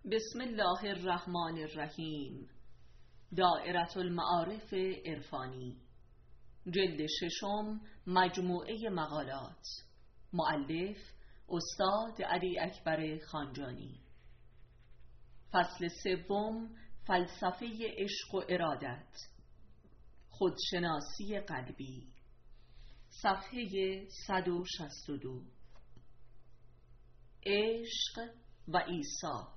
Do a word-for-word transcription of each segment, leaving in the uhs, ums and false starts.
بسم الله الرحمن الرحیم. دائرة المعارف عرفانی، جلد ششم، مجموعه مقالات، مؤلف استاد علی اکبر خانجانی. فصل سوم، فلسفه عشق و ارادت، خودشناسی قلبی، صفحه صد و شصت و دو. عشق و ایثار.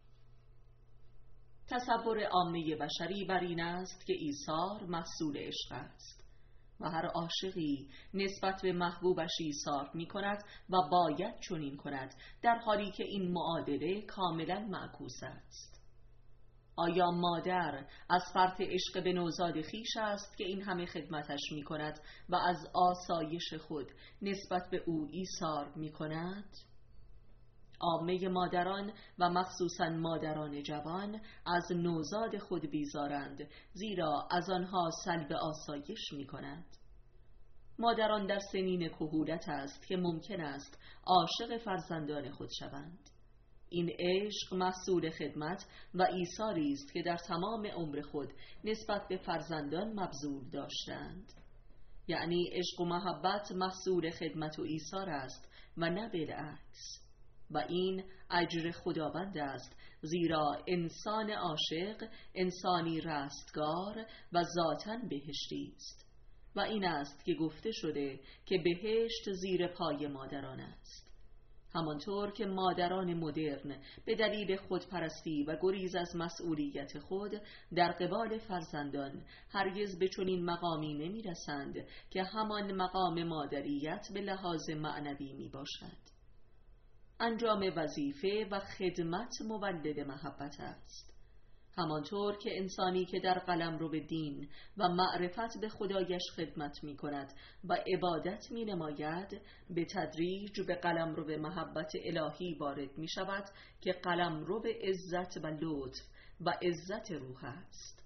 تصور عامه بشری بر این است که ایثار محصول عشق است و هر عاشقی نسبت به محبوبش ایثار می کند و باید چنین کند، در حالی که این معادله کاملا معکوس است. آیا مادر از فرط عشق به نوزاد خویش است که این همه خدمتش می کند و از آسایش خود نسبت به او ایثار می کند؟ عامه مادران و مخصوصاً مادران جوان از نوزاد خود بیزارند، زیرا از آنها سلب آسایش می کند. مادران در سنین کهولت است که ممکن است عاشق فرزندان خود شوند. این عشق محصول خدمت و ایثاری است که در تمام عمر خود نسبت به فرزندان مبذول داشتند. یعنی عشق و محبت محصول خدمت و ایثار است و نه بالعکس. و این اجر خداوند است، زیرا انسان عاشق انسانی رستگار و ذاتاً بهشتی است. و این است که گفته شده که بهشت زیر پای مادران است. همانطور که مادران مدرن به دلیل خودپرستی و گریز از مسئولیت خود در قبال فرزندان هرگز به چنین مقامی نمی رسند که همان مقام مادریت به لحاظ معنوی می باشد. انجام وظیفه و خدمت مولد محبت است. همانطور که انسانی که در قلمرو به دین و معرفت به خدایش خدمت می کند و عبادت می نماید، به تدریج به قلمرو به محبت الهی وارد می شود که قلمرو به عزت و لطف و عزت روح است.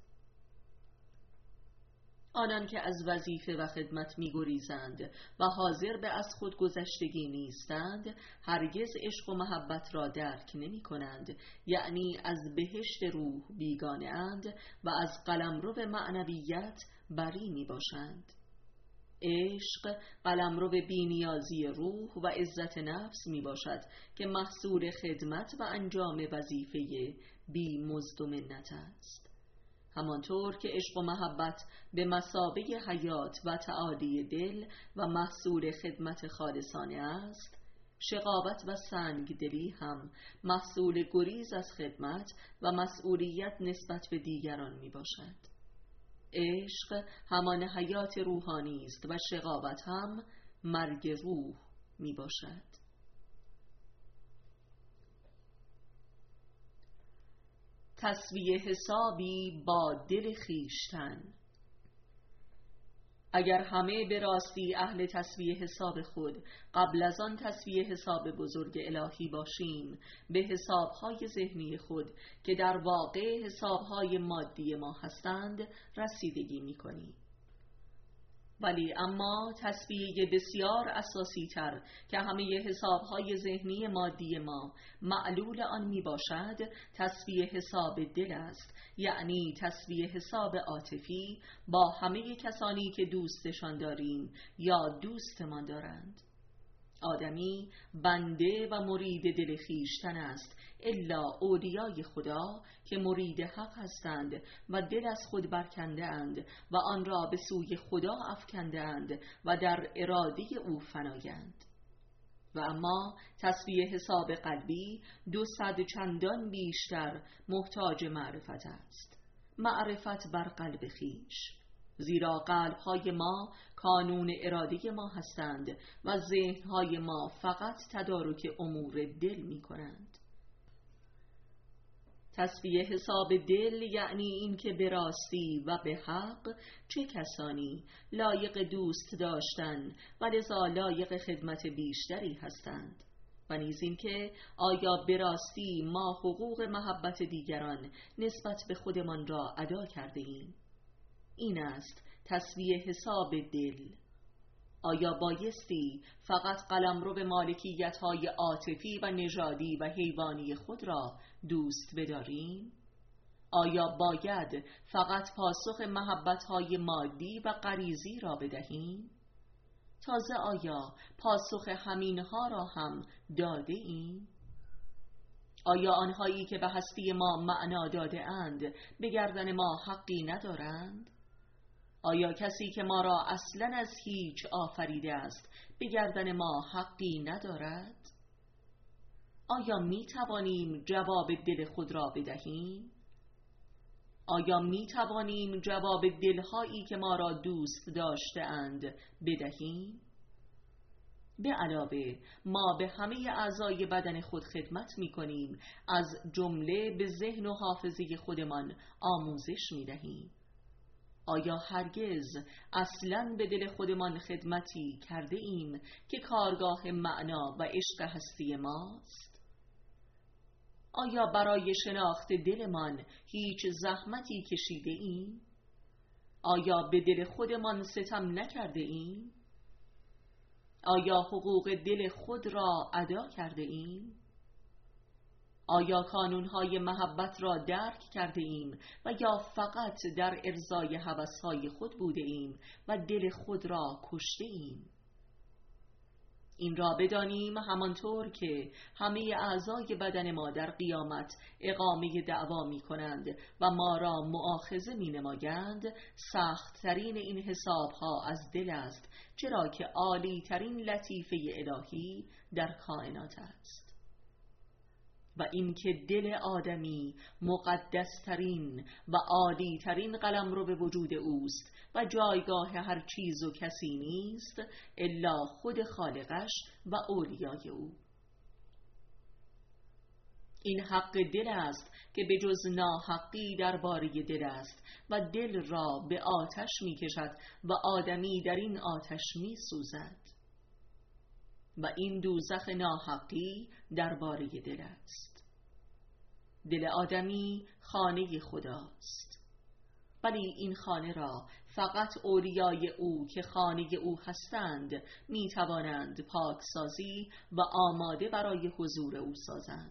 آنان که از وظیفه و خدمت می گریزند و حاضر به از خود گذشتگی نیستند، هرگز عشق و محبت را درک نمی کنند، یعنی از بهشت روح بیگانه اند و از قلمرو به معنویت بری می باشند. عشق قلمرو به بی‌نیازی روح و عزت نفس می باشد که محصول خدمت و انجام وظیفه بی مزد و منت است. همانطور که عشق و محبت به مثابه حیات و تعالی دل و محصول خدمت خالصانه است، شقاوت و سنگ دلی هم محصول گریز از خدمت و مسئولیت نسبت به دیگران می باشد. عشق همان حیات روحانی است و شقاوت هم مرگ روح می باشد. تسویه حسابی با دل خویشتن. اگر همه به راستی اهل تسویه حساب خود قبل از آن تسویه حساب بزرگ الهی باشیم، به حسابهای ذهنی خود که در واقع حسابهای مادی ما هستند رسیدگی می کنیم. ولی اما تسویه بسیار اساسی تر که همه حسابهای ذهنی مادی ما معلول آن می باشد، تسویه حساب دل است، یعنی تسویه حساب عاطفی با همه کسانی که دوستشان داریم یا دوستمان دارند. آدمی بنده و مرید دل خویشتن است، الا اولیای خدا که مرید حق هستند و دل از خود برکنده اند و آن را به سوی خدا افکنده اند و در اراده او فنایند. و اما تسویه حساب قلبی دو صد چندان بیشتر محتاج معرفت است. معرفت بر قلب خویش، زیرا قلب‌های ما کانون اراده ما هستند و ذهن‌های ما فقط تدارک امور دل می‌کنند. تسویه حساب دل یعنی این که به راستی و به حق چه کسانی لایق دوست داشتن و لذا لایق خدمت بیشتری هستند، و نیز این که آیا به راستی ما حقوق محبت دیگران نسبت به خودمان را ادا کرده ایم. این است تسویه حساب دل. آیا بایستی فقط قلمرو به مالکیت‌های عاطفی و نژادی و حیوانی خود را دوست بداریم؟ آیا باید فقط پاسخ محبت‌های مادی و غریزی را بدهیم؟ تازه آیا پاسخ همینها را هم داده ایم؟ آیا آنهایی که به هستی ما معنا داده اند به گردن ما حقی ندارند؟ آیا کسی که ما را اصلاً از هیچ آفریده است به گردن ما حقی ندارد؟ آیا می توانیم جواب دل خود را بدهیم؟ آیا می توانیم جواب دلهایی که ما را دوست داشته اند بدهیم؟ به علاوه ما به همه اعضای بدن خود خدمت می کنیم، از جمله به ذهن و حافظه خودمان آموزش می دهیم. آیا هرگز اصلاً به دل خودمان خدمتی کرده ایم که کارگاه معنا و عشق هستی ماست؟ آیا برای شناخت دلمان هیچ زحمتی کشیده ایم؟ آیا به دل خودمان ستم نکرده ایم؟ آیا حقوق دل خود را ادا کرده ایم؟ آیا کانونهای محبت را درک کرده ایم و یا فقط در ارضای هوسهای خود بوده ایم و دل خود را کشته ایم؟ این را بدانیم همانطور که همه اعضای بدن ما در قیامت اقامه دعوا می کنند و ما را مؤاخذه می نمایند، سخت ترین این حساب ها از دل است، چرا که عالی ترین لطیفه الهی در کائنات است و اینکه دل آدمی مقدس ترین و عالی ترین قلمرو به وجود اوست و جایگاه هر چیز و کسی نیست الا خود خالقش و اولیای او. این حق دل است که به جز ناحقی درباره دل است و دل را به آتش می کشد و آدمی در این آتش می سوزد و این دوزخ ناحقی درباره دل است. دل آدمی خانه خداست، ولی این خانه را فقط اولیای او که خانه او هستند می توانند پاکسازی و آماده برای حضور او سازند.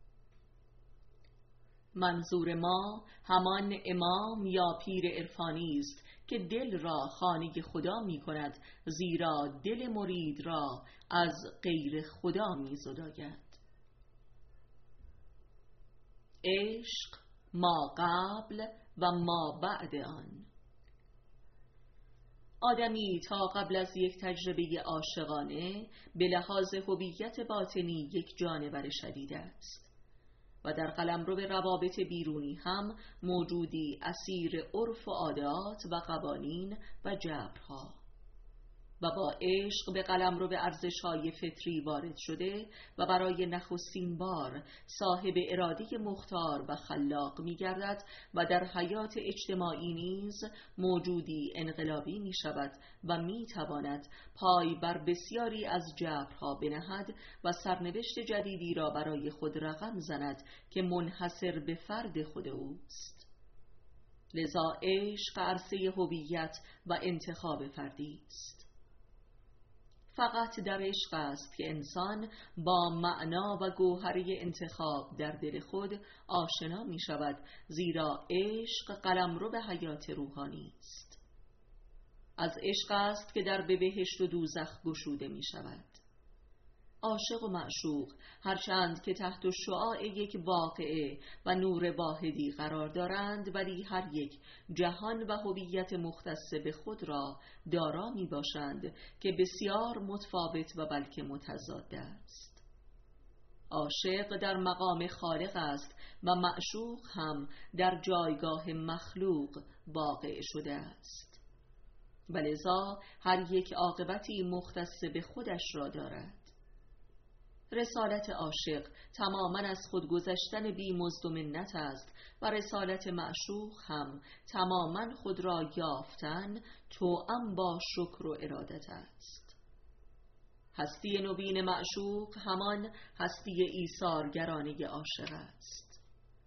منظور ما همان امام یا پیر عرفانی است که دل را خانه خدا می کند، زیرا دل مرید را از غیر خدا می زداید. عشق ما قبل و ما بعد آن. آدمی تا قبل از یک تجربه عاشقانه به لحاظ هویت باطنی یک جانور شدید است و در قلمرو روابط بیرونی هم موجودی اسیر عرف و عادات و قوانین و جبرها و با عشق به قلمرو ارزش‌های فطری وارد شده و برای نخستین بار صاحب اراده مختار و خلاق می‌گردد و در حیات اجتماعی نیز موجودی انقلابی می‌شود و می‌تواند پای بر بسیاری از جبرها بنهد و سرنوشت جدیدی را برای خود رقم زند که منحصر به فرد خود اوست. لذا عشق عرصه هویت و انتخاب فردی است. فقط در عشق است که انسان با معنا و گوهره انتخاب در دل خود آشنا می شود، زیرا عشق قلمرو به حیات روحانی است. از عشق است که در به بهشت و دوزخ گشوده می شود. عاشق و معشوق هرچند که تحت شعاع یک واقعه و نور واحدی قرار دارند، ولی هر یک جهان و هویت مختص به خود را دارا می باشند که بسیار متفاوت و بلکه متضاد است. عاشق در مقام خالق است و معشوق هم در جایگاه مخلوق واقع شده است و لذا هر یک عاقبتی مختص به خودش را دارد. رسالت عاشق تماما از خودگذشتن بی مزد و منت است و رسالت معشوق هم تماما خود را یافتن توأم با شکر و ارادت است. هستی نوین معشوق همان هستی ایثارگرانه عاشق است.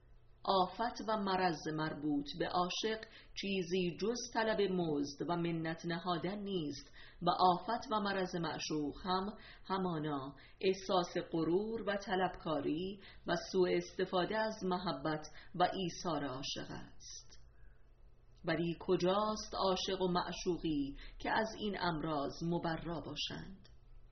آفت و مرض مربوط به عاشق چیزی جز طلب مزد و منت نهادن نیست و آفت و مرض معشوق هم همانا احساس غرور و طلبکاری و سوء استفاده از محبت و ایثار عاشق است. ولی کجاست عاشق و معشوقی که از این امراض مبرا باشند؟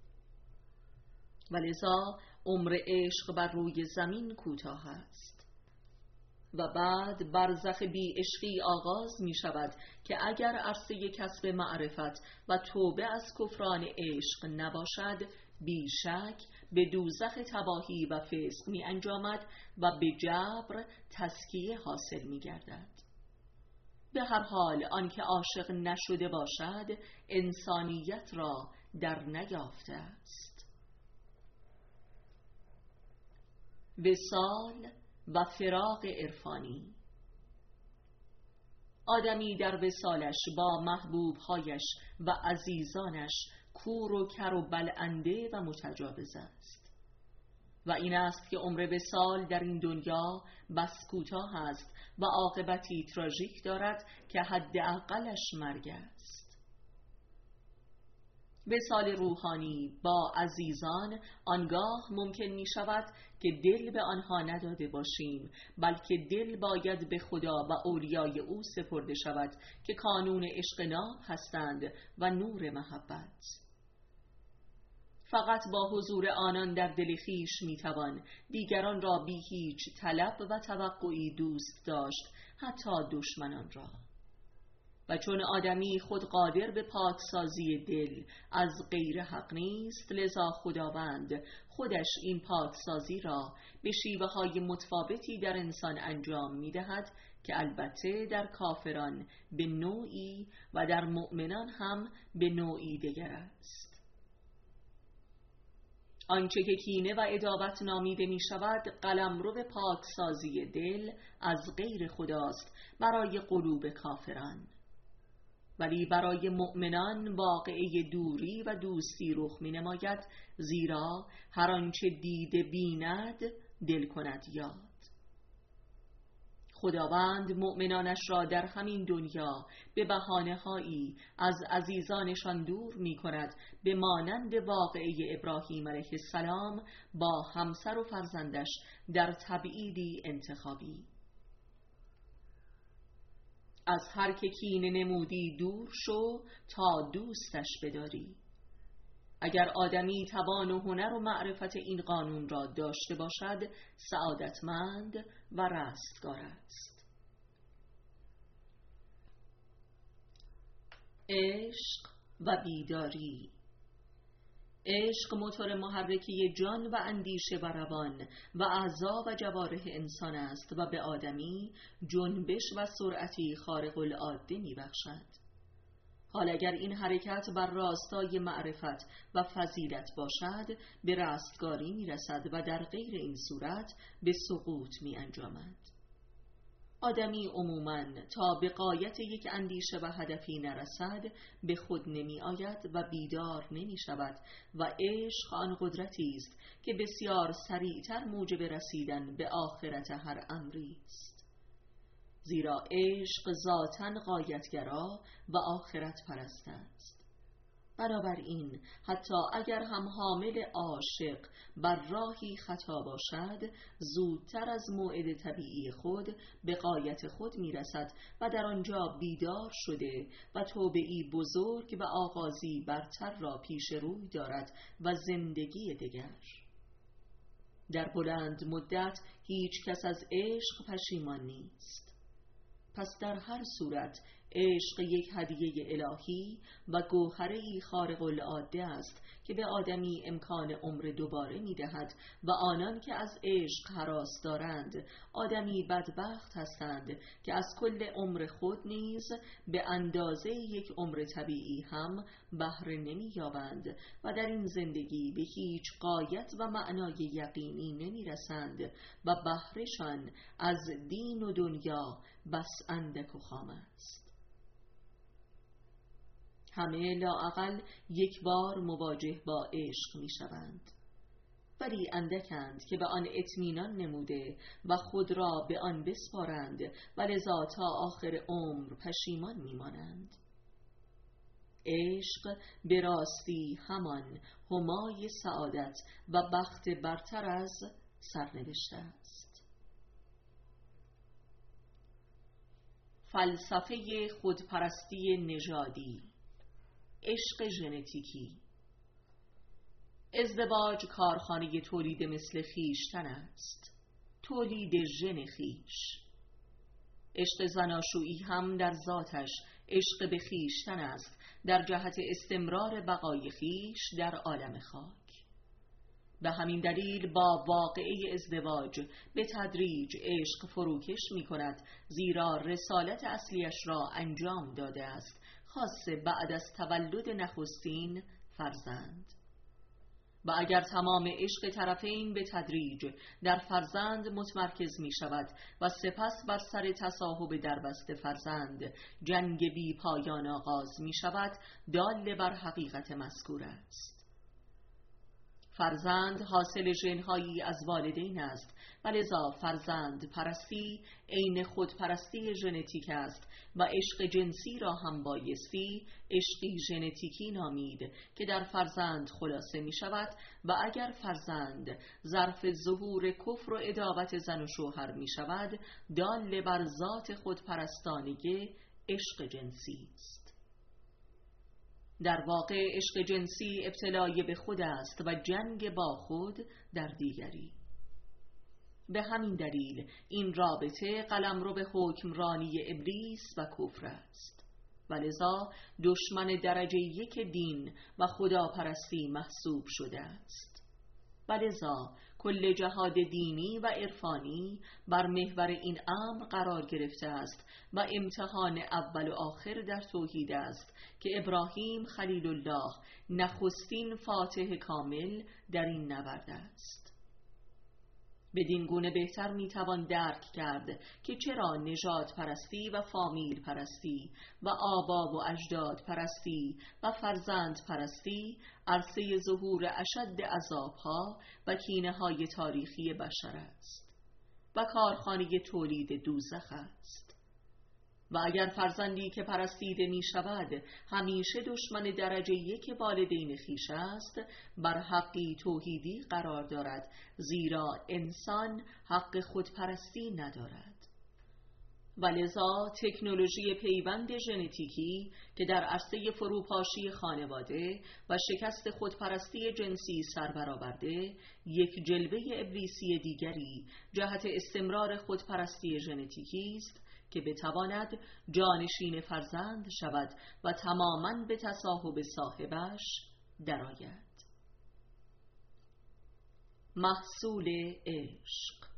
ولذا عمر عشق بر روی زمین کوتاه است و بعد برزخ بی عشقی آغاز می شود که اگر عرصه کسب معرفت و توبه از کفران عشق نباشد، بی شک به دوزخ تباهی و فسق می انجامد و به جبر تزکیه حاصل می گردد. به هر حال آنکه عاشق نشده باشد انسانیت را در نیافته است. وصال و فراق عرفانی. آدمی در وصالش با محبوبهایش و عزیزانش کور و کر و بلعنده و متجاوز است و این است که عمر وصال در این دنیا بس کوتاه است و عاقبتی تراژیک دارد که حداقلش مرگ است. وصال روحانی با عزیزان آنگاه ممکن می شود که دل به آنها نداده باشیم، بلکه دل باید به خدا و اولیای او سپرده شود که کانون عشق ناب هستند و نور محبت. فقط با حضور آنان در دل خویش می توان دیگران را بی هیچ طلب و توقعی دوست داشت، حتی دشمنان را. و چون آدمی خود قادر به پاکسازی دل از غیر حق نیست، لذا خداوند خودش این پاکسازی را به شیوه های متفاوتی در انسان انجام می دهد که البته در کافران به نوعی و در مؤمنان هم به نوعی دیگر است. آنچه که کینه و عداوت نامیده می شود قلمرو پاکسازی دل از غیر خداست برای قلوب کافران، ولی برای مؤمنان واقعه دوری و دوستی رخ می نماید، زیرا هر آنچه دیده بیند دل کند یاد. خداوند مؤمنانش را در همین دنیا به بهانه‌هایی از عزیزانشان دور می کند، به مانند واقعه ابراهیم علیه السلام با همسر و فرزندش در تبعیدی انتخابی. از هر که کینه نمودی دور شو تا دوستش بداری. اگر آدمی توان و هنر و معرفت این قانون را داشته باشد سعادتمند و رستگار است. عشق و بیداری. عشق موتور محرکی جان و اندیشه و روان و اعضا و جوارح انسان است و به آدمی جنبش و سرعتی خارق العاده می بخشد. حال اگر این حرکت بر راستای معرفت و فضیلت باشد به رستگاری می رسد و در غیر این صورت به سقوط می انجامد. آدمی عموماً تا به غایت یک اندیشه و هدفی نرسد به خود نمی آید و بیدار نمی شود و عشق آن قدرتی است که بسیار سریعتر موجب رسیدن به آخرت هر امری است، زیرا عشق ذاتاً غایتگرا و آخرت پرست است. بنابراین حتی اگر هم حامل عاشق بر راهی خطا باشد زودتر از موعد طبیعی خود به غایت خود می رسد و در آنجا بیدار شده و توبه‌ای بزرگ و آغازی برتر را پیش روی دارد و زندگی دیگر. در بلند مدت هیچ کس از عشق پشیمان نیست. پس در هر صورت عشق یک هدیه الهی و گوهره‌ای خارق العاده است که به آدمی امکان عمر دوباره می دهد و آنان که از عشق هراس دارند آدمی بدبخت هستند که از کل عمر خود نیز به اندازه یک عمر طبیعی هم بهره نمی یابند و در این زندگی به هیچ غایت و معنای یقینی نمی رسند و بهرهشان از دین و دنیا بس اندک و خام است. همه لااقل یک بار مواجه با عشق می شوند. ولی اندکند که به آن اطمینان نموده و خود را به آن بسپارند و لذا تا آخر عمر پشیمان میمانند. عشق به راستی همان همای سعادت و بخت برتر از سرنوشت است. فلسفه خودپرستی نژادی، عشق ژنتیکی. ازدواج کارخانه تولید مثل خویشتن است، تولید ژن خویش. عشق زناشویی هم در ذاتش عشق به خویشتن است، در جهت استمرار بقای خویش در عالم خاک. به همین دلیل با واقعه ازدواج به تدریج عشق فروکش می کند، زیرا رسالت اصلیش را انجام داده است، خاصه بعد از تولد نخستین فرزند. و اگر تمام عشق طرفین به تدریج در فرزند متمرکز می شود و سپس بر سر تصاحب دربست فرزند جنگ بی پایان آغاز می شود، دال بر حقیقت مذکور است. فرزند حاصل ژن‌هایی از والدین است و لذا فرزند پرستی عین خودپرستی ژنتیک است و عشق جنسی را هم بایستی عشقی ژنتیکی نامید که در فرزند خلاصه می شود و اگر فرزند ظرف ظهور کفر و عداوت زن و شوهر می شود، دال بر ذات خودپرستانه عشق جنسی است. در واقع عشق جنسی ابتلای به خود است و جنگ با خود در دیگری. به همین دلیل این رابطه قلمرو به حکمرانی ابلیس و کفر است و لذا دشمن درجه یک دین و خداپرستی محسوب شده است. و لذا کل جهاد دینی و عرفانی بر محور این امر قرار گرفته است و امتحان اول و آخر در توحید است که ابراهیم خلیل الله نخستین فاتح کامل در این نبرد است. بدین گونه بهتر میتوان درک کرد که چرا نژاد پرستی و فامیل پرستی و آبا و اجداد پرستی و فرزند پرستی عرصه ظهور اشد عذابها و کینه های تاریخی بشر است و کارخانه تولید دوزخ است. و اگر فرزندی که پرستیده می شود همیشه دشمن درجه یک والدین خویش است، بر حقی توحیدی قرار دارد، زیرا انسان حق خودپرستی ندارد. و لذا تکنولوژی پیوند ژنتیکی که در عرصه فروپاشی خانواده و شکست خودپرستی جنسی سر برآورده، یک جلوه ابلیسی دیگری جهت استمرار خودپرستی ژنتیکی است که بتواند جانشین فرزند شود و تماماً به تصاحب صاحبش درآید. محصول عشق.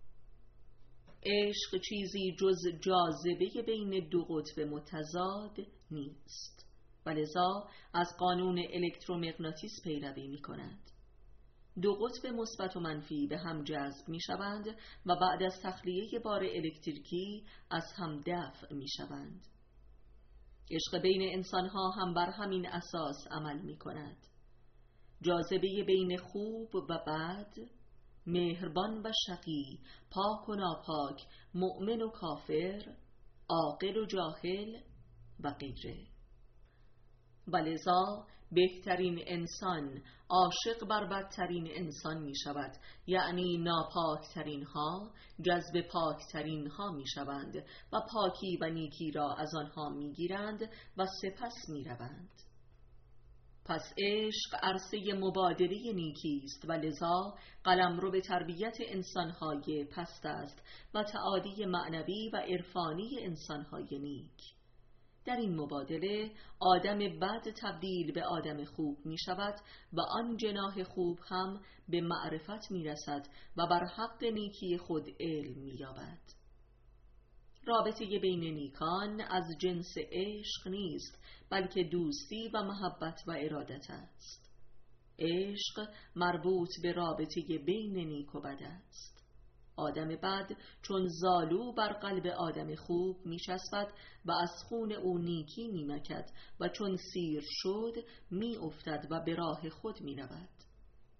عشق چیزی جز جاذبه بین دو قطب متضاد نیست و لذا از قانون الکترومغناطیس پیروی می کند. دو قطب مثبت و منفی به هم جذب می شوند و بعد از تخلیه بار الکتریکی از هم دفع می شوند. عشق بین انسانها هم بر همین اساس عمل می کند. جاذبه بین خوب و بد، مهربان و شقی، پاک و ناپاک، مؤمن و کافر، عاقل و جاهل و غیره. و لذا بهترین انسان عاشق بر بدترین انسان می شود، یعنی ناپاکترین ها جذب پاکترین ها می شوند و پاکی و نیکی را از آنها می گیرند و سپس می روند. پس عشق عرصه مبادله نیکی است و لذا قلمرو به تربیت انسانهای پست است و تعالی معنوی و عرفانی انسانهای نیک. در این مبادله آدم بد تبدیل به آدم خوب می شود و آن جناح خوب هم به معرفت می رسد و بر حق نیکی خود علم می یابد. رابطه بین نیکان از جنس عشق نیست، بلکه دوستی و محبت و ارادت است. عشق مربوط به رابطه بین نیک و بد است. آدم بد چون زالو بر قلب آدم خوب می چسبد و از خون او نیکی می مکد و چون سیر شد می افتد و به راه خود می رود.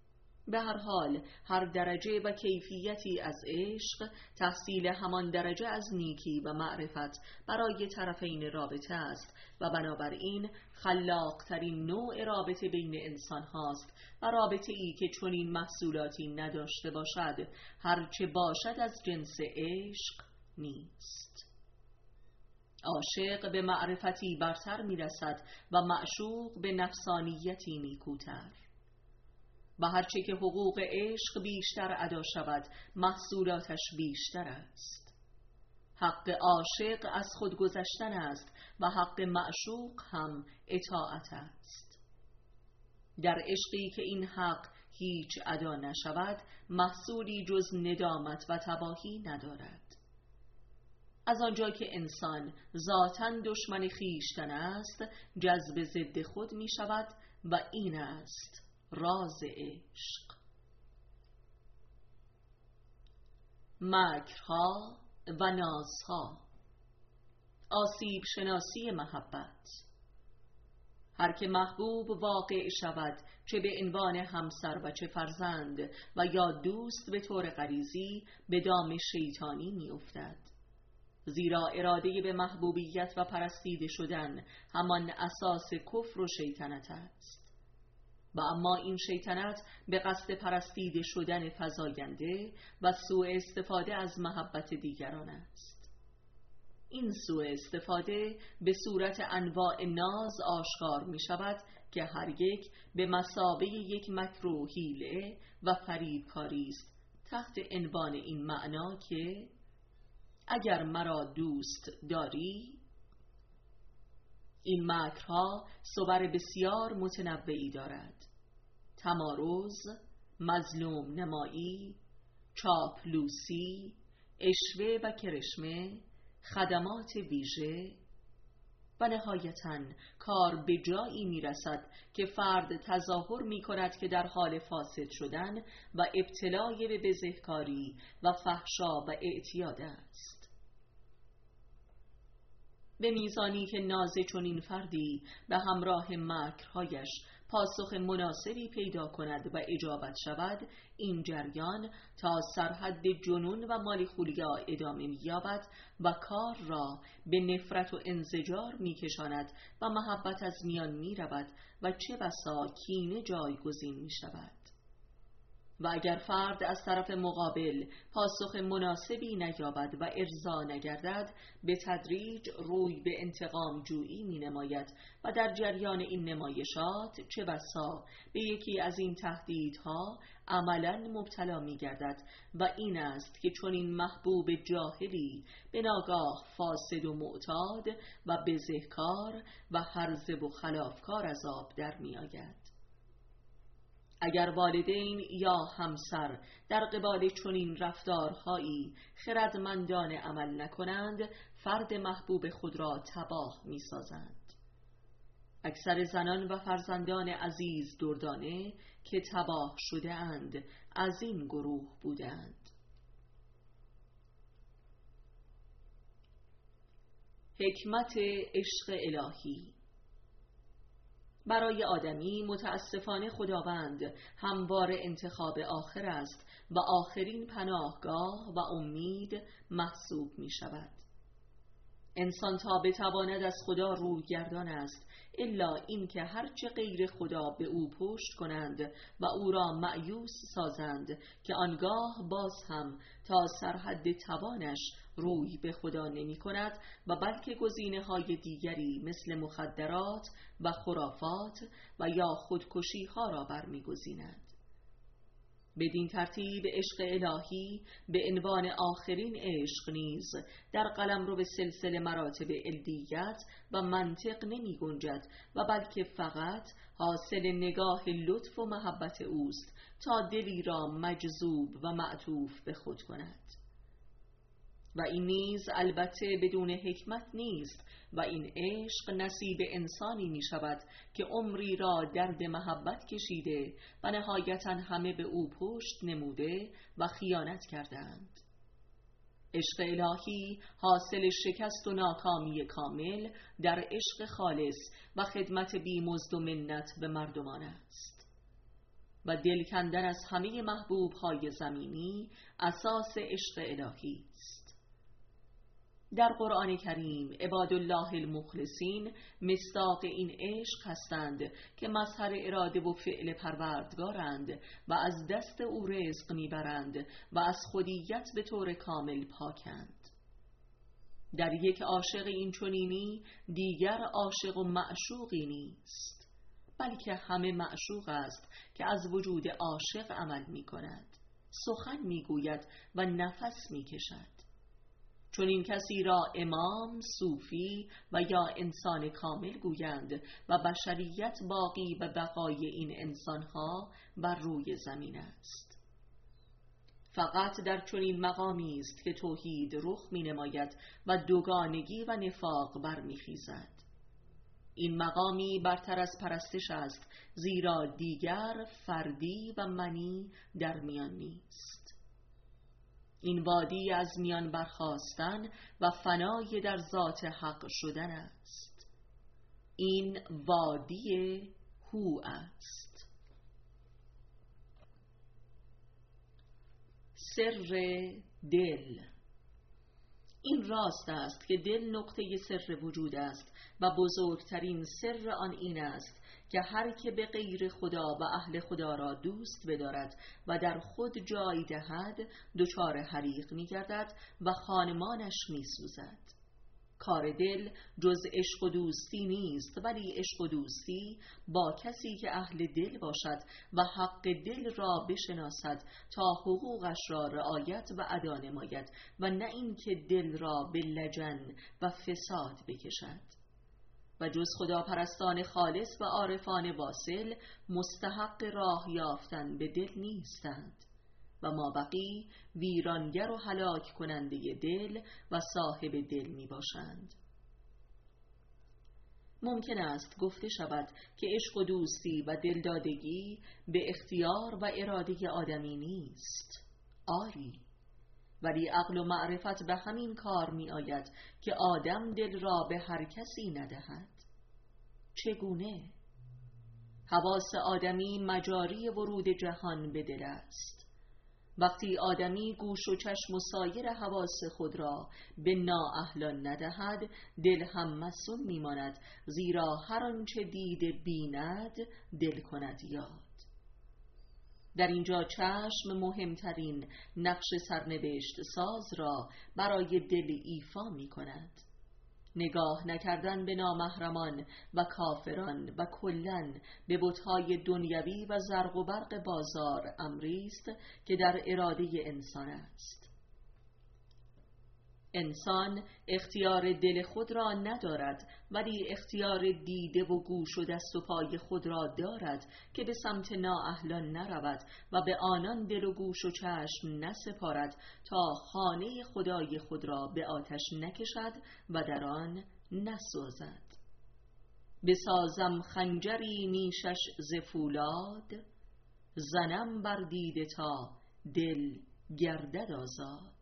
به هر حال هر درجه و کیفیتی از عشق تحصیل همان درجه از نیکی و معرفت برای طرفین رابطه است و بنابراین خلاقترین نوع رابطه بین انسان هاست و رابطه ای که چنین محصولاتی نداشته باشد هرچه باشد از جنس عشق نیست. عاشق به معرفتی برتر می رسد و معشوق به نفسانیتی نیکوتر. و هرچه که حقوق عشق بیشتر ادا شود محصولاتش بیشتر است. حق عاشق از خود گذشتن است و حق معشوق هم اطاعت است. در عشقی که این حق هیچ ادا نشود محصولی جز ندامت و تباهی ندارد. از آنجا که انسان ذاتاً دشمن خویشتن است جذب ضد خود می شود و این است راز عشق. مکرها و نازها. آسیب شناسی محبت. هر که محبوب واقع شود چه به عنوان همسر و چه فرزند و یا دوست به طور غریزی به دام شیطانی می افتد. زیرا اراده به محبوبیت و پرستیده شدن همان اساس کفر و شیطنت است. و اما این شیطنت به قصد پرستیده شدن فزاینده و سوء استفاده از محبت دیگران است. این سوء استفاده به صورت انواع ناز آشکار می شود که هر یک به مثابه یک مکر و حیله و فریبکاری است تحت عنوان این معنا که اگر مرا دوست داری. این مکرها صور بسیار متنوعی دارد: تمارض، مظلوم نمایی، چاپلوسی، اشوه و کرشمه، خدمات ویژه و نهایتاً کار به جایی می رسد که فرد تظاهر می کند که در حال فاسد شدن و ابتلای به بزهکاری و فحشا و اعتیاد است. به میزانی که نازه چنین فردی به همراه مکرهایش پاسخ مناسبی پیدا کند و اجابت شود، این جریان تا سرحد جنون و مالیخولیا ادامه می‌یابد و کار را به نفرت و انزجار می‌کشاند و محبت از میان می‌رود و چه بسا کینه جایگزین می‌شود. و اگر فرد از طرف مقابل پاسخ مناسبی نیابد و ارضا نگردد، به تدریج روی به انتقام جویی می نماید و در جریان این نمایشات چه بسا به یکی از این تهدیدها عملاً مبتلا می گردد و این است که چون این محبوب جاهلی به ناگاه فاسد و معتاد و بزهکار و هرزه و خلافکار از آب در می آید. اگر والدین یا همسر در قبال چنین رفتارهایی خردمندانه عمل نکنند، فرد محبوب خود را تباه می سازند. اکثر زنان و فرزندان عزیز دردانه که تباه شده اند از این گروه بودند. حکمت عشق الهی. برای آدمی متاسفانه خداوند همواره انتخاب آخر است و آخرین پناهگاه و امید محسوب می شود. انسان تا بتواند از خدا روی گردان است، الا اینکه هرچه غیر خدا به او پشت کنند و او را مأیوس سازند که آنگاه باز هم تا سرحد توانش روی به خدا نمی کند و بلکه گزینه های دیگری مثل مخدرات و خرافات و یا خودکشی ها را برمیگزیند. بدین ترتیب عشق الهی به عنوان آخرین عشق نیز در قلمرو به سلسله مراتب الدیت و منطق نمی گنجد و بلکه فقط حاصل نگاه لطف و محبت اوست تا دلی را مجذوب و معطوف به خود کند. و این نیز البته بدون حکمت نیست و این عشق نصیب انسانی می شود که عمری را درد محبت کشیده و نهایتاً همه به او پشت نموده و خیانت کردند. عشق الهی حاصل شکست و ناکامی کامل در عشق خالص و خدمت بی مزد و منت به مردمان است. و دل کندن از همه محبوب های زمینی اساس عشق الهی است. در قرآن کریم عبادالله المخلصین مصداق این عشق هستند که مظهر اراده و فعل پروردگارند و از دست او رزق میبرند و از خودیت به طور کامل پاکند. در یک عاشق این چنینی دیگر عاشق و معشوقی نیست، بلکه همه معشوق است که از وجود عاشق عمل می کند، سخن می گوید و نفس می کشد. چون این کسی را امام، صوفی و یا انسان کامل گویند و بشریت باقی و بقای این انسانها بر روی زمین است. فقط در چنین مقامی است که توحید رخ می نماید و دوگانگی و نفاق برمیخیزد. این مقامی برتر از پرستش است، زیرا دیگر فردی و منی در میان نیست. این وادی از میان برخاستن و فنای در ذات حق شدن است. این وادی هو است. سر دل. این راست است که دل نقطه سر وجود است و بزرگترین سر آن این است که هر که به غیر خدا و اهل خدا را دوست بدارد و در خود جای دهد دچار حریق می گردد و خانمانش می سوزد. کار دل جز عشق و دوستی نیست، ولی عشق و دوستی با کسی که اهل دل باشد و حق دل را بشناسد تا حقوقش را رعایت و ادا نماید و نه اینکه دل را به لجن و فساد بکشد. و جز خداپرستان خالص و عارفان واصل مستحق راه یافتن به دل نیستند و مابقی ویرانگر و هلاک کننده دل و صاحب دل می باشند. ممکن است گفته شود که عشق و دوستی و دلدادگی به اختیار و اراده آدمی نیست. آری، ولی عقل و معرفت به همین کار می آید که آدم دل را به هر کسی ندهد. چگونه؟ حواس آدمی مجاری ورود جهان به دل است. وقتی آدمی گوش و چشم و سایر حواس خود را به نااهلان ندهد، دل هم مسون می ماند، زیرا هر آنچه دید بیند دل کند یاد. در اینجا چشم مهمترین نقش سرنوشت ساز را برای دل ایفا می کند. نگاه نکردن به نامحرمان و کافران و کلن به بت‌های دنیوی و زرق و برق بازار امری است که در اراده انسان است. انسان اختیار دل خود را ندارد، ولی اختیار دیده و گوش و دست و پای خود را دارد که به سمت نااهلان نرود و به آنان دل و گوش و چشم نسپارد تا خانه خدای خود را به آتش نکشد و در آن نسوزد. بسازم خنجری نیشش ز فولاد، زنم بر دیده تا دل گردد آزاد.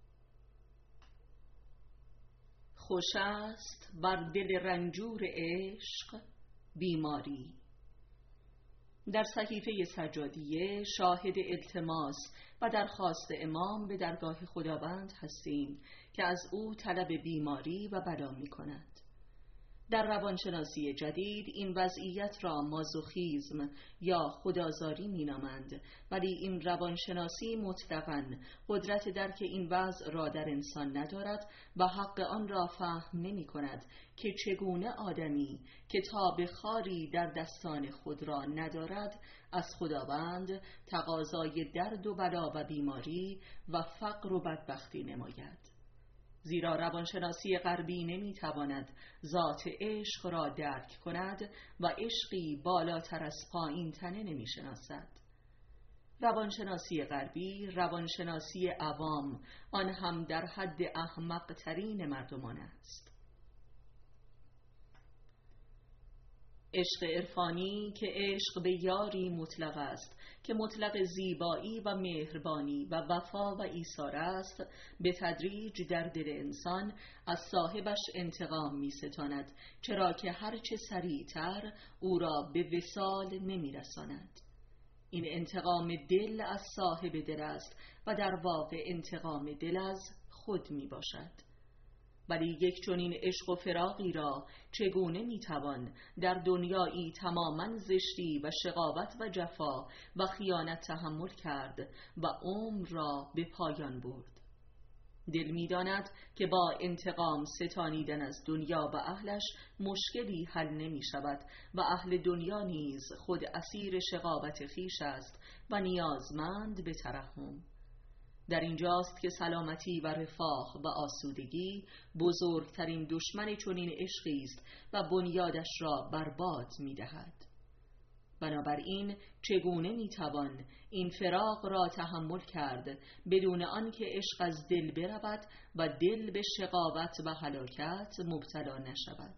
خوش است بر دل رنجور عشق بیماری. در صحیفه سجادیه شاهد التماس و درخواست امام به درگاه خداوند هستیم که از او طلب بیماری و بلا می کند. در روانشناسی جدید این وضعیت را مازوخیزم یا خدازاری می نامند، ولی این روانشناسی مطلقاً قدرت درک این وضع را در انسان ندارد و حق آن را فهم نمی کند که چگونه آدمی که تاب خاری در دستان خود را ندارد از خداوند تقاضای درد و بلا و بیماری و فقر و بدبختی نماید. زیرا روانشناسی غربی نمیتواند ذات عشق را درک کند و عشقی بالاتر از پایین تنه نمیشناسد. روانشناسی غربی روانشناسی عوام، آن هم در حد احمق ترین مردمان است. عشق عرفانی که عشق به یاری مطلق است که مطلق زیبایی و مهربانی و وفا و ایثار است، به تدریج در دل انسان از صاحبش انتقام می ستاند، چرا که هرچه سریعتر او را به وصال نمی رساند. این انتقام دل از صاحب دل است و در واقع انتقام دل از خود می باشد. ولی یک چنین عشق و فراقی را چگونه میتوان در دنیایی تماماً زشتی و شقاوت و جفا و خیانت تحمل کرد و عمر را به پایان برد؟ دل می‌داند که با انتقام ستانیدن از دنیا و اهلش مشکلی حل نمی شود و اهل دنیا نیز خود اسیر شقاوت خویش است و نیازمند به ترحم. در اینجاست که سلامتی و رفاه و آسودگی بزرگترین دشمن چنین عشقی است و بنیادش را برباد می دهد. بنابراین چگونه می توان این فراق را تحمل کرد بدون آنکه عشق از دل برود و دل به شقاوت و هلاکت مبتلا نشود؟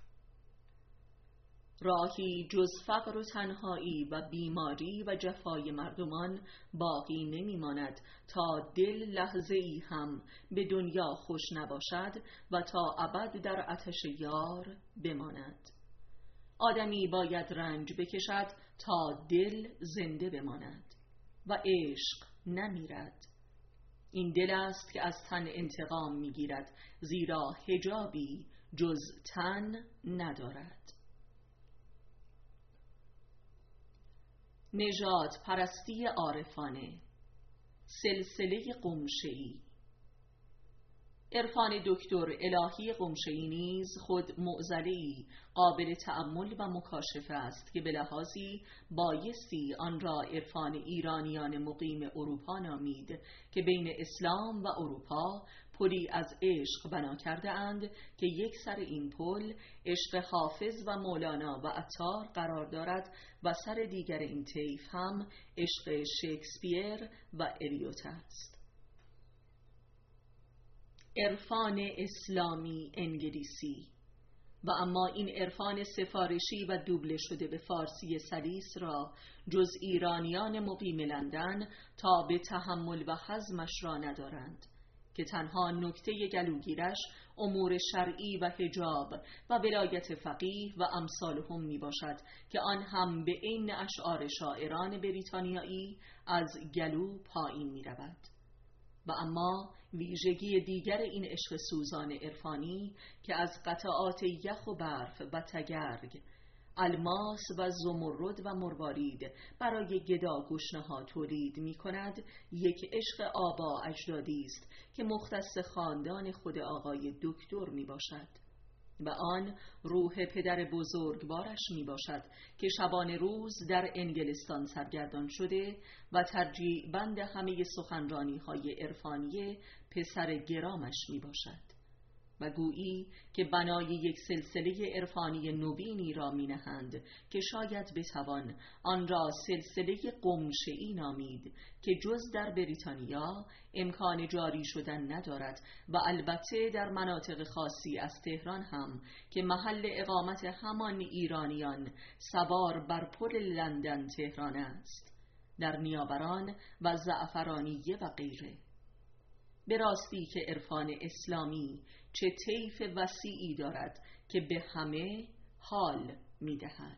راهی جز فقر و تنهایی و بیماری و جفای مردمان باقی نمی ماند تا دل لحظه ای هم به دنیا خوش نباشد و تا ابد در آتش یار بماند. آدمی باید رنج بکشد تا دل زنده بماند و عشق نمیرد. این دل است که از تن انتقام میگیرد، زیرا حجابی جز تن ندارد. نژاد پرستی عارفانه، سلسله قمشه‌ای. عرفان دکتر الهی قمشه‌ای نیز خود معضله‌ای قابل تأمل و مکاشفه است که به لحاظی بایستی آن را عرفان ایرانیان مقیم اروپا نامید که بین اسلام و اروپا پلی از عشق بنا کرده اند که یک سر این پل عشق حافظ و مولانا و عطار قرار دارد و سر دیگر این طیف هم عشق شکسپیر و الیوت است. عرفان اسلامی انگلیسی. و اما این عرفان سفارشی و دوبله شده به فارسی سلیس را جز ایرانیان مقیم لندن تا به تحمل و هضمش را ندارند که تنها نکته گلوگیرش امور شرعی و حجاب و ولایت فقیه و امثالهم می باشد که آن هم به عین اشعار شاعران بریتانیایی از گلو پایین می رود. و اما ویژگی دیگر این عشق سوزان عرفانی که از قطعات یخ و برف و تگرگ، الماس و زمرد و مروارید برای گدا گشنه‌ها تولید می کند، یک عشق آبا اجدادی است که مختص خاندان خود آقای دکتر می باشد و آن روح پدر بزرگوارش می باشد که شبانه روز در انگلستان سرگردان شده و ترجیع بند همه سخنرانی های عرفانی پسر گرامش می باشد و گویی که بنای یک سلسله عرفانی نوینی را می نهند که شاید بتوان آن را سلسله قمشه‌ای نامید که جز در بریتانیا امکان جاری شدن ندارد و البته در مناطق خاصی از تهران هم که محل اقامت همان ایرانیان سوار بر پل لندن تهران است، در نیاوران و زعفرانیه و غیره. به راستی که عرفان اسلامی چه طیف وسیعی دارد که به همه حال می دهد.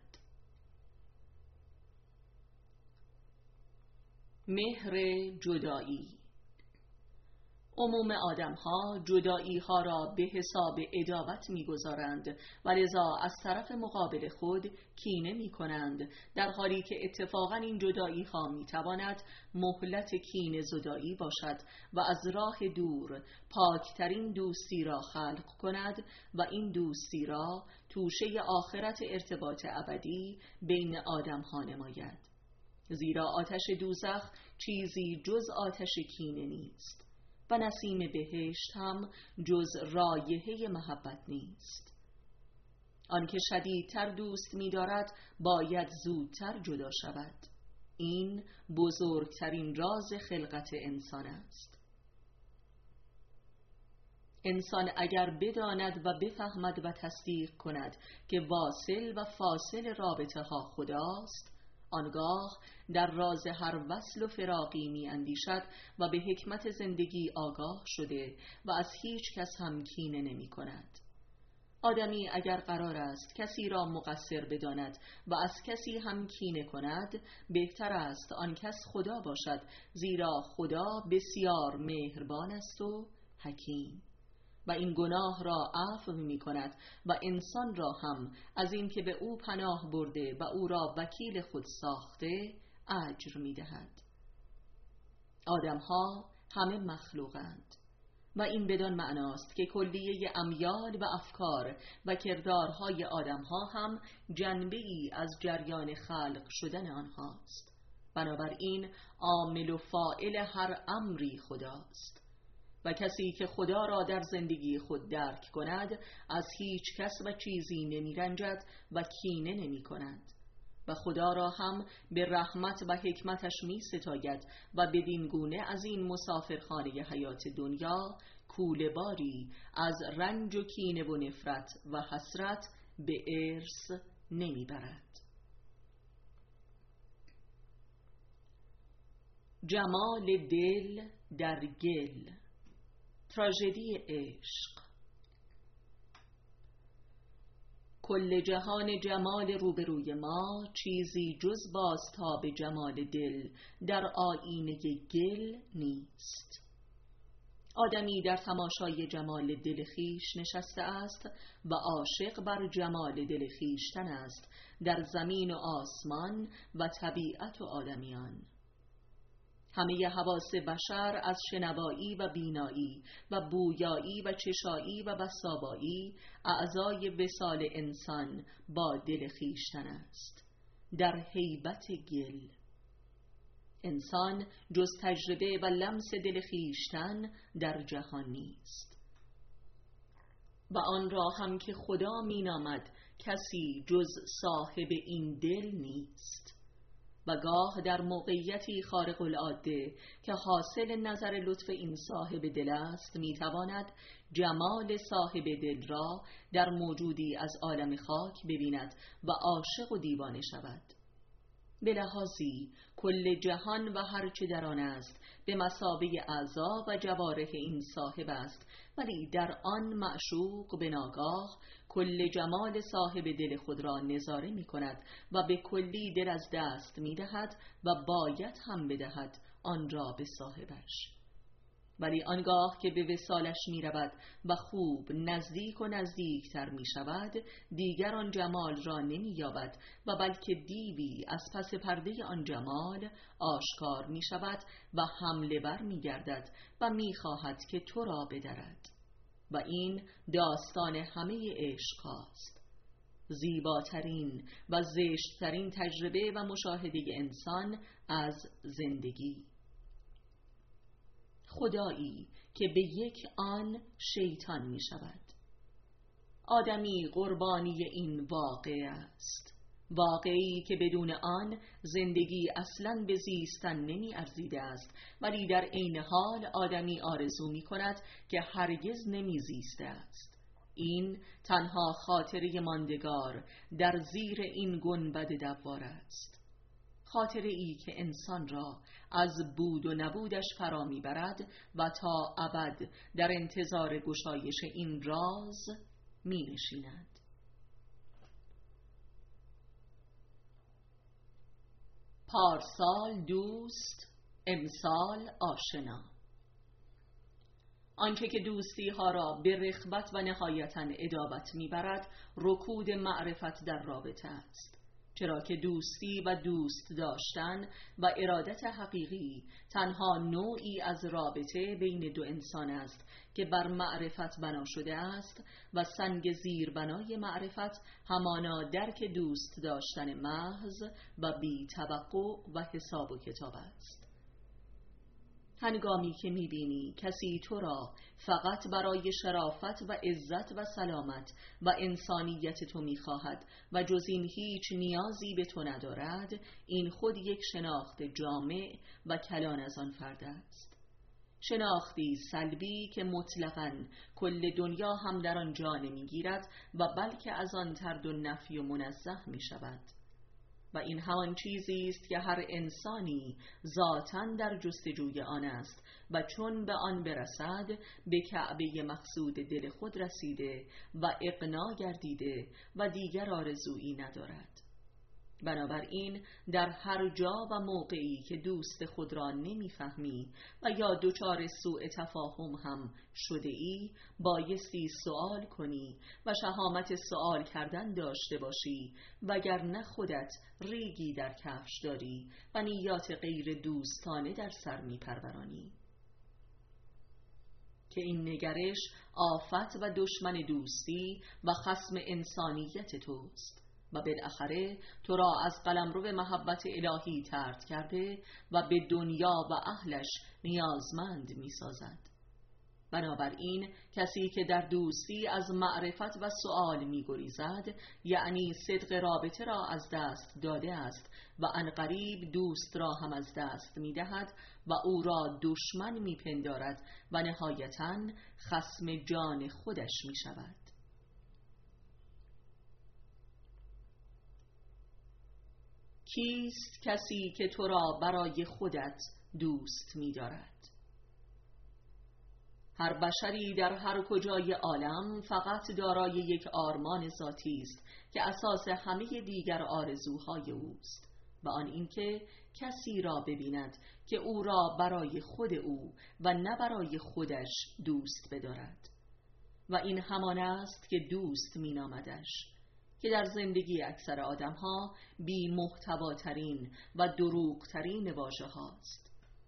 مهر جدایی. عموم آدم ها جدایی ها را به حساب عداوت می گذارند و لذا از طرف مقابل خود کینه می کنند، در حالی که اتفاقا این جدایی ها می تواند مهلت کینه زدایی باشد و از راه دور پاکترین دوستی را خلق کند و این دوستی را توشه آخرت ارتباط ابدی بین آدم ها نماید، زیرا آتش دوزخ چیزی جز آتش کینه نیست و نسیم بهشت هم جز رایحه محبت نیست. آنکه شدیدتر دوست می دارد باید زودتر جدا شود. این بزرگترین راز خلقت انسان است. انسان اگر بداند و بفهمد و تصدیق کند که واصل و فاصل رابطه ها خداست، آنگاه در راز هر وصل و فراقی می اندیشد و به حکمت زندگی آگاه شده و از هیچ کس هم کینه نمی کند. آدمی اگر قرار است کسی را مقصر بداند و از کسی هم کینه کند، بهتر است آن کس خدا باشد، زیرا خدا بسیار مهربان است و حکیم و این گناه را عفو می کند و انسان را هم از این که به او پناه برده و او را وکیل خود ساخته اجر می دهد. آدمها همه مخلوقند و این بدان معناست که کلیه امیال و افکار و کردارهای آدمها هم جنبه‌ای از جریان خلق شدن آنهاست. بنابراین عامل و فاعل هر امری خداست و کسی که خدا را در زندگی خود درک کند از هیچ کس و چیزی نمی رنجد و کینه نمی کند و خدا را هم به رحمت و حکمتش می ستاید و بدین گونه از این مسافرخانه حیات دنیا کوله باری از رنج و کینه و نفرت و حسرت به ارث نمی برد. جمال دل در گل. تراژدی عشق. کل جهان جمال روبروی ما چیزی جز بازتاب جمال دل در آیینه گل نیست. آدمی در تماشای جمال دل خیش نشسته است و عاشق بر جمال دل خیشتن است در زمین و آسمان و طبیعت و آدمیان. همه حواس بشر از شنوایی و بینایی و بویایی و چشایی و بسابایی اعضای وصال انسان با دل خیشتن است در هیبت گل. انسان جز تجربه و لمس دل خیشتن در جهان نیست و آن را هم که خدا می نامد کسی جز صاحب این دل نیست و گاه در موقعیتی خارق العاده که حاصل نظر لطف این صاحب دل است می تواند جمال صاحب دل را در موجودی از عالم خاک ببیند و عاشق و دیوانه شود. به لحاظی کل جهان و هرچه در آن است به مثابه اعضا و جوارح این صاحب است، ولی در آن معشوق به ناگاه کل جمال صاحب دل خود را نظاره می کند و به کلی دل از دست می دهد و باید هم بدهد آن را به صاحبش. ولی آنگاه که به وصالش می رود و خوب نزدیک و نزدیکتر می شود، دیگر آن جمال را نمی یابد و بلکه دیوی از پس پرده آن جمال آشکار می شود و حمله بر می گردد و می خواهد که تو را بدرد. و این داستان همه عشق هاست. زیباترین و زشتترین تجربه و مشاهده انسان از زندگی. خدایی که به یک آن شیطان می شود. آدمی قربانی این واقعه است، واقعی که بدون آن زندگی اصلاً به زیستن نمی ارزیده است، ولی در عین حال آدمی آرزو می کند که هرگز نمی زیسته است. این تنها خاطره ماندگار در زیر این گنبد دوار است، خاطره ای که انسان را از بود و نبودش فرا می برد و تا ابد در انتظار گشایش این راز می نشیند. پارسال دوست، امسال آشنا. آنچه که دوستی ها را به رغبت و نهایتاً ادابت می برد رکود معرفت در رابطه است، چرا که دوستی و دوست داشتن و ارادت حقیقی تنها نوعی از رابطه بین دو انسان است که بر معرفت بنا شده است و سنگ زیربنای معرفت همانا درک دوست داشتن محض و بی توقع و حساب و کتاب است. هنگامی که می‌بینی کسی تو را فقط برای شرافت و عزت و سلامت و انسانیت تو می‌خواهد و جز این هیچ نیازی به تو ندارد، این خود یک شناخت جامع و کلان از آن فرد است. شناختی سلبی که مطلقاً کل دنیا هم در آن جا نمی‌گیرد و بلکه از آن طرد و نفی و منزه می‌شود. و این همان چیزی است که هر انسانی ذاتاً در جستجوی آن است و چون به آن برسد به کعبه مقصود دل خود رسیده و اقنا گردیده و دیگر آرزویی ندارد. بنابراین در هر جا و موقعی که دوست خود را نمیفهمی و یا دچار سوء تفاهم هم شده ای، بایستی سؤال کنی و شهامت سؤال کردن داشته باشی، وگرنه خودت ریگی در کفش داری و نیات غیر دوستانه در سر میپرورانی. که این نگرش آفت و دشمن دوستی و خصم انسانیت توست و بالاخره تو را از قلمرو محبت الهی طرد کرده و به دنیا و اهلش نیازمند می سازد. بنابراین کسی که در دوستی از معرفت و سؤال می گریزد، یعنی صدق رابطه را از دست داده است و عنقریب دوست را هم از دست می دهد و او را دشمن می پندارد و نهایتاً خصم جان خودش می شود. کیست کسی که تو را برای خودت دوست می دارد؟ هر بشری در هر کجای عالم فقط دارای یک آرمان ذاتی است که اساس همه دیگر آرزوهای اوست و آن اینکه کسی را ببیند که او را برای خود او و نه برای خودش دوست بدارد و این همان است که دوست می نامدش، که در زندگی اکثر آدم‌ها بی محتواترین و دروغترین واژه هاست.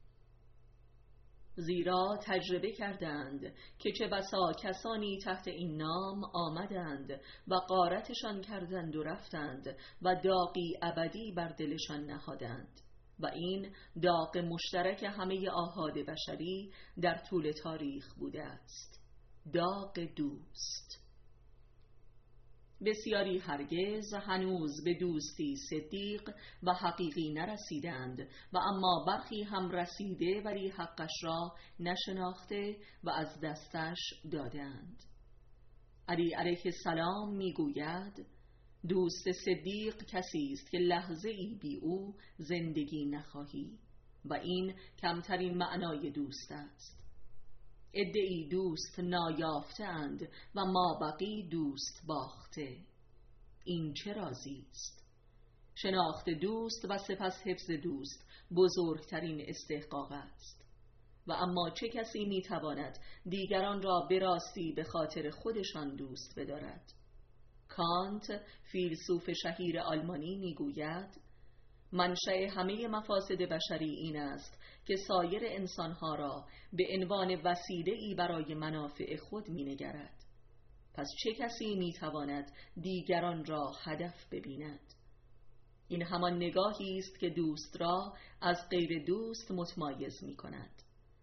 زیرا تجربه کردند که چه بسا کسانی تحت این نام آمدند و غارتشان کردند و رفتند و داغی ابدی بر دلشان نهادند و این داغ مشترک همه آحاد بشری در طول تاریخ بوده است: داغ دوست. بسیاری هرگز هنوز به دوستی صدیق و حقیقی نرسیدند و اما برخی هم رسیده ولی حقش را نشناخته و از دستش دادند. علی علیه السلام میگوید دوست صدیق کسی است که لحظه ای بی او زندگی نخواهی و این کمترین معنای دوست است. ادعی دوست نایافته اند و ما بقی دوست باخته. این چه رازی است؟ شناخت دوست و سپس حفظ دوست بزرگترین استحقاق است. و اما چه کسی میتواند دیگران را به راستی به خاطر خودشان دوست بدارد؟ کانت، فیلسوف شهیر آلمانی، میگوید منشأ همه مفاسد بشری این است که سایر انسانها را به عنوان وسیله‌ای برای منافع خود می‌نگرد. پس چه کسی می‌تواند دیگران را هدف ببیند؟ این همان نگاهی است که دوست را از غیر دوست متمایز می‌کند.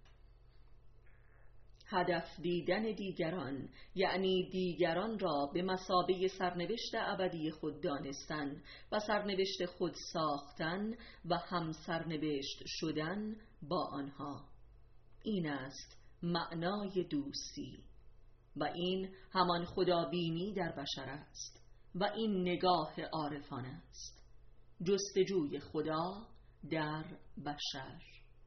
هدف دیدن دیگران یعنی دیگران را به مثابه سرنوشت ابدی خود دانستن و سرنوشت خود ساختن و هم سرنوشت شدن با آنها. این است معنای دوستی و این همان خدابینی در بشر است و این نگاه عارفان است، جستجوی خدا در بشر.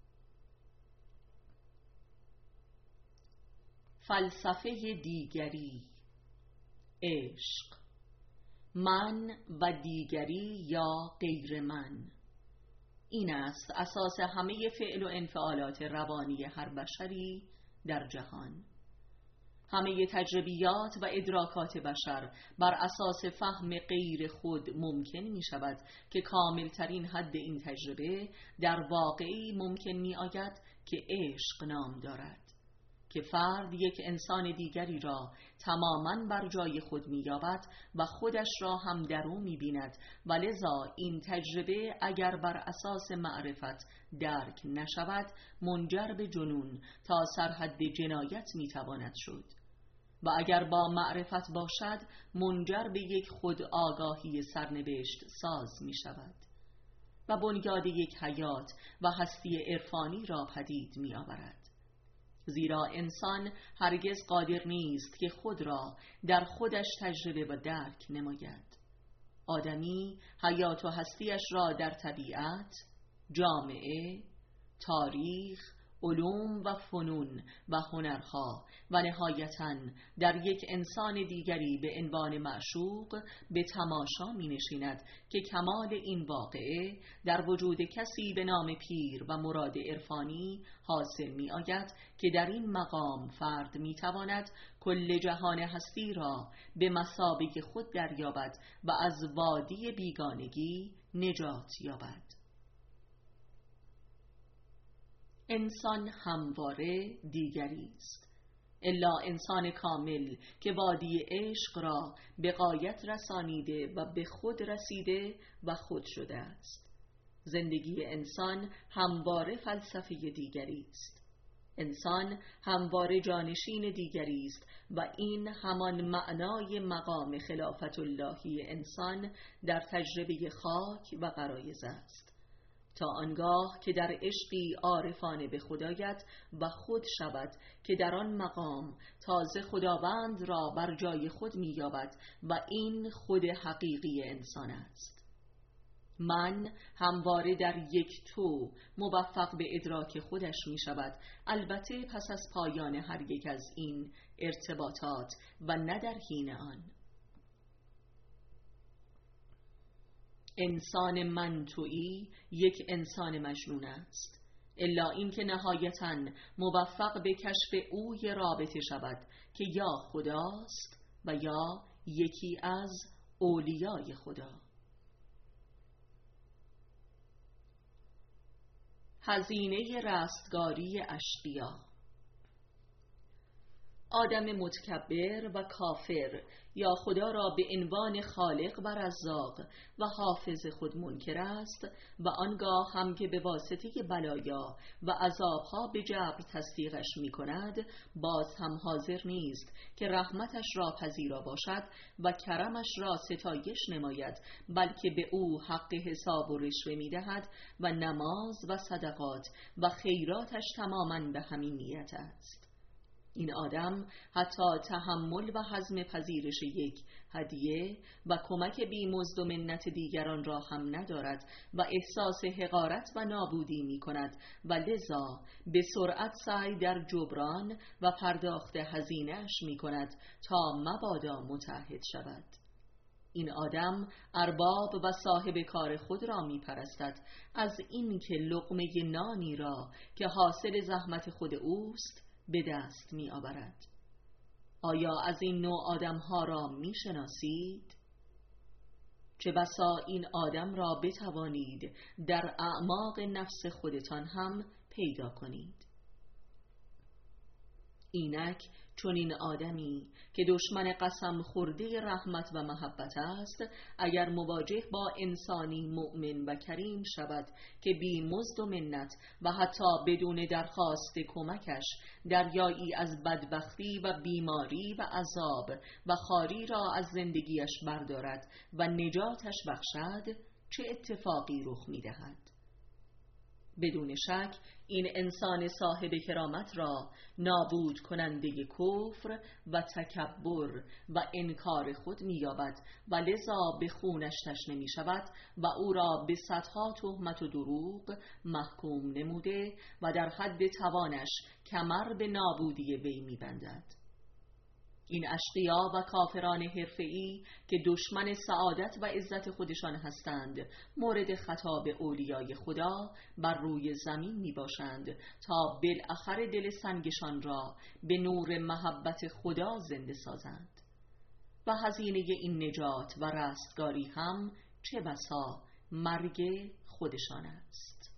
فلسفه دیگری، عشق، من و دیگری یا غیر من، این است اساس همه فعل و انفعالات روانی هر بشری در جهان. همه تجربیات و ادراکات بشر بر اساس فهم غیر خود ممکن می شود که کاملترین حد این تجربه در واقعی ممکن می آید که عشق نام دارد، که فرد یک انسان دیگری را تماماً بر جای خود می‌یابد و خودش را هم در او می‌بیند و لذا این تجربه اگر بر اساس معرفت درک نشود منجر به جنون تا سرحد جنایت می‌تواند شد و اگر با معرفت باشد منجر به یک خود آگاهی سرنوشت ساز می‌شود و بنیاد یک حیات و هستی عرفانی را پدید می‌آورد. زیرا انسان هرگز قادر نیست که خود را در خودش تجربه و درک نماید. آدمی حیات و هستیش را در طبیعت، جامعه، تاریخ، علوم و فنون و هنرها و نهایتاً در یک انسان دیگری به عنوان معشوق به تماشا می نشیند که کمال این واقعه در وجود کسی به نام پیر و مراد عرفانی حاصل می آید که در این مقام فرد می تواند کل جهان هستی را به مثابه خود دریابد و از وادی بیگانگی نجات یابد. انسان همواره دیگری است، الا انسان کامل که وادی عشق را به غایت رسانیده و به خود رسیده و خود شده است. زندگی انسان همواره فلسفه دیگری است. انسان همواره جانشین دیگری است و این همان معنای مقام خلافت اللهی انسان در تجربه خاک و غرایز است، تا آنگاه که در عشقی عارفانه به خدایت و خود شود که در آن مقام تازه خداوند را بر جای خود می یابد و این خود حقیقی انسان است. من همواره در یک تو موفق به ادراک خودش می شود، البته پس از پایان هر یک از این ارتباطات و نه در حین آن. انسان من تویی یک انسان مجنون است، الا اینکه نهایتاً موفق به کشف اوی رابطه شود که یا خداست و یا یکی از اولیای خدا. هزینه رستگاری اشقیا. آدم متکبر و کافر یا خدا را به عنوان خالق و رزاق و حافظ خود منکر است و آنگاه هم که به واسطه بلایا و عذابها به جبر تصدیقش می کند، باز هم حاضر نیست که رحمتش را پذیرا باشد و کرمش را ستایش نماید، بلکه به او حق حساب و رشوه می دهد و نماز و صدقات و خیراتش تماماً به همین نیت است. این آدم حتی تحمل و هضم پذیرش یک هدیه و کمک بی‌مزد و منت دیگران را هم ندارد و احساس حقارت و نابودی می کند و لذا به سرعت سعی در جبران و پرداخت هزینه‌اش می کند تا مبادا متعهد شود. این آدم ارباب و صاحب کار خود را می پرستد از این که لقمه نانی را که حاصل زحمت خود اوست به دست می آورد. آیا از این نوع آدم ها را می شناسید؟ چه بسا این آدم را بتوانید در اعماق نفس خودتان هم پیدا کنید. اینک چون این آدمی که دشمن قسم خورده رحمت و محبت است، اگر مواجه با انسانی مؤمن و کریم شود که بی مزد و منت و حتی بدون درخواست کمکش دریایی از بدبختی و بیماری و عذاب و خواری را از زندگیش بردارد و نجاتش بخشد، چه اتفاقی رخ می دهد؟ بدون شک این انسان صاحب کرامت را نابود کننده کفر و تکبر و انکار خود می‌یابد و لذا به خونش تشنه می شود و او را به صدها تهمت و دروغ محکوم نموده و در حد توانش کمر به نابودی وی می‌بندد. این اشقیا و کافران حرفه‌ای که دشمن سعادت و عزت خودشان هستند، مورد خطاب اولیای خدا بر روی زمین می باشند تا بالاخره دل سنگشان را به نور محبت خدا زنده سازند و هزینه این نجات و رستگاری هم چه بسا مرگ خودشان است.